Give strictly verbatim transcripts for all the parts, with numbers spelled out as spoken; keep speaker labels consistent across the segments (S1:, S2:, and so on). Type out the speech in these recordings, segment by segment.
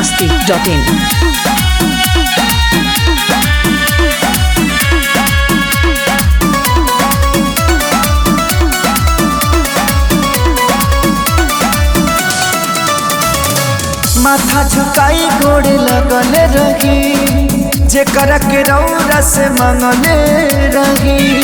S1: masti dot in.
S2: माथा झुकाई गोड़ लगल रही जेकर के रौरा से मंगले रही।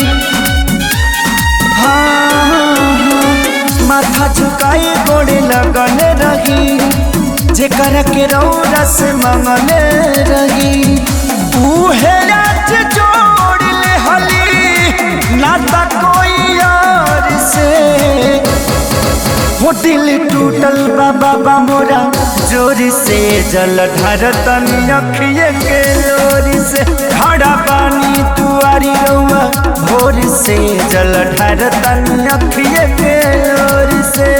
S2: हाँ, हाँ, माथा झुकाई गोड़ लगल रही जेकर के रौरा से मंगले रही। उहे राज जोड़ ले हली नाता कोई और से। वो दिल टूटल बा बाबा मोरा जोर से जल ढार तनी अखिए के लोरी से। खड़ा पानी तुआरी रउआ भोर से जल ढार तनी अखिए के लोरी से।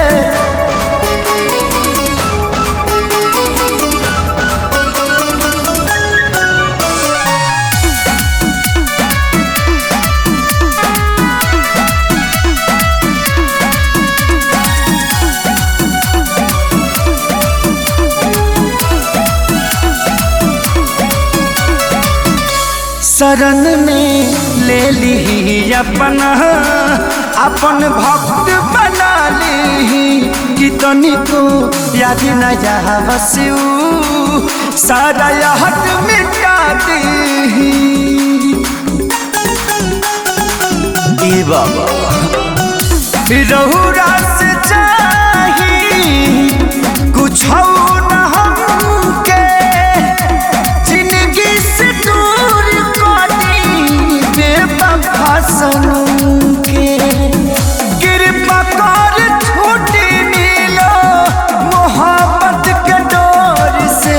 S2: शरण में ले ली अपना अपन भक्त बना ली कि तनिको याद न जावसू सारा याद मिटा दी। ई बाबा रहुरा से चाही कुछ न हमके जिंदगी से दूर सनू के कृपा कर छूटी नीलो मोहब्बत के डोर से।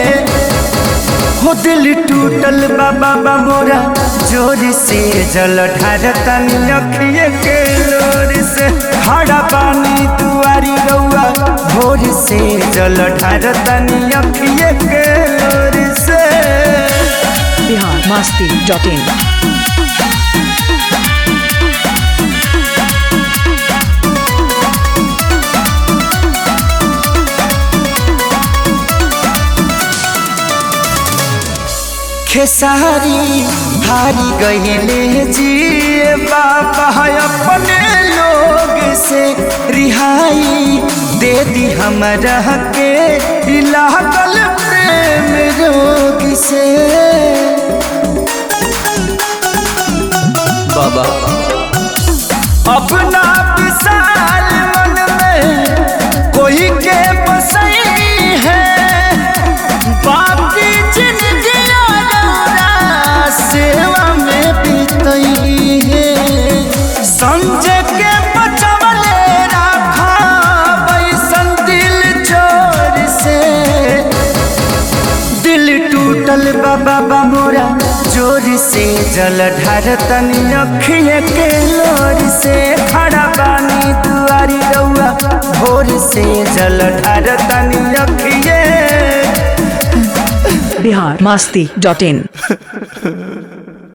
S2: हो दिल टूटल बाबा मोरा जोर से जल ढार तनी अखिए के लोर से। खड़ा पानी दुआरी रउआ भोर से जल ढार तनी अखिए के लोर से।
S1: Bihar masti dot in.
S2: Khesari हारी गईले जी बाबा अपने लोग से। रिहाई दे दी हमरा के लागल प्रेम रोग से। बाबा अपना विशाल मन में कोई के बसई है। बाकी जिंदगी सेवा में बीतई है। संजय के बचवले रखा बैसन दिल चोर से। दिल टूटल बाबा मोरा जोर से जल ढार तनी अखिए के लोर से। खड़ा पानी दुआरी रउआ भोर से जल ढार तनी अखिए।
S1: Bihar masti dot in.